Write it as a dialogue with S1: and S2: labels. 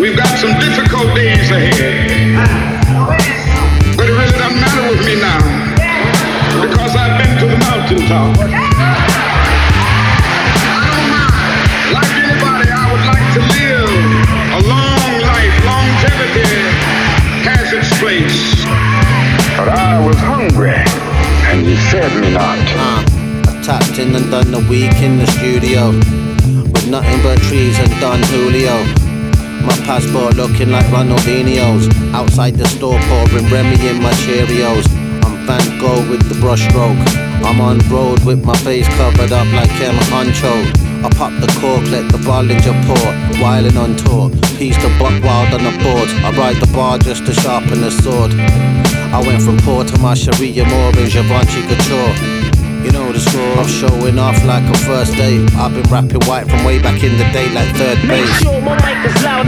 S1: We've got some difficult days ahead. But it really doesn't matter with me now, because I've been to the mountaintop. I don't mind. Like anybody, I would like to live a long life. Longevity has its place. But I was hungry, and you fed me not.
S2: I tapped in and done a week in the studio with nothing but trees and Don Julio. My passport looking like Ronaldinho's. Outside the store pouring Remy in my Cheerios. I'm Van Gogh with the brushstroke. I'm on road with my face covered up like Kem Honcho. I pop the cork, let the Bollinger pour. Wildin' on tour, piece the buck wild on the boards. I ride the bar just to sharpen the sword. I went from poor to my Sharia Moore and Givenchy Couture. You know the score. I'm showing off like a first date. I've been rapping white from way back in the day like third base.
S3: Make sure my mic is loud